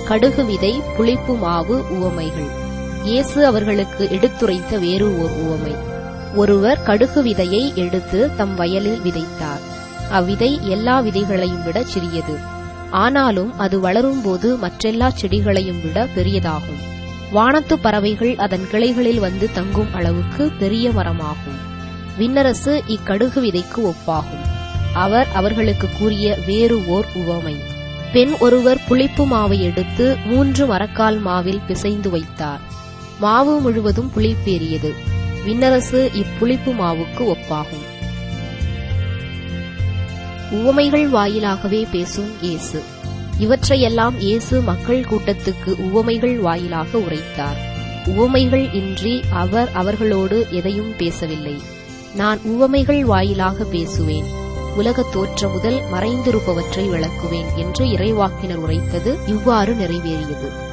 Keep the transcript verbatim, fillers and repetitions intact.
கடுகு விதை, புளிப்பு மாவு உவமைகள். இயேசு அவர்களுக்கு எடுத்துரைத்த வேறு ஓர் உவமை. ஒருவர் கடுகு விதையை எடுத்து தம் வயலில் விதைத்தார். அவ்விதை எல்லா விதைகளையும் விட சிறியது. ஆனாலும் அது வளரும்போது மற்றெல்லா செடிகளையும் விட பெரியதாகும். வானத்து பறவைகள் அதன் கிளைகளில் வந்து தங்கும் அளவுக்கு பெரிய மரமாகும். விண்ணரசு இக்கடுகு விதைக்கு ஒப்பாகும். அவர் அவர்களுக்கு கூறிய வேறு ஓர் உவமை. பெண் ஒருவர் புளிப்பு மாவை எடுத்து மூன்று மரக்கால் மாவில் பிசைந்து வைத்தார். மாவு முழுவதும் புளிப்பேறியது. விண்ணரசு இப்புளிப்பு மாவுக்கு ஒப்பாகும். உவமைகள் வாயிலாகவே பேசும் இயேசு. இவற்றையெல்லாம் இயேசு மக்கள் கூட்டத்துக்கு உவமைகள் வாயிலாக உரைத்தார். உவமைகள் இன்றி அவர் அவர்களோடு எதையும் பேசவில்லை. நான் உவமைகள் வாயிலாக பேசுவேன், உலகத் தோற்றம் முதல் மறைந்திருப்பவற்றை விளக்குவேன் என்று இறைவாக்கினர் உரைத்தது இவ்வாறு நிறைவேறியது.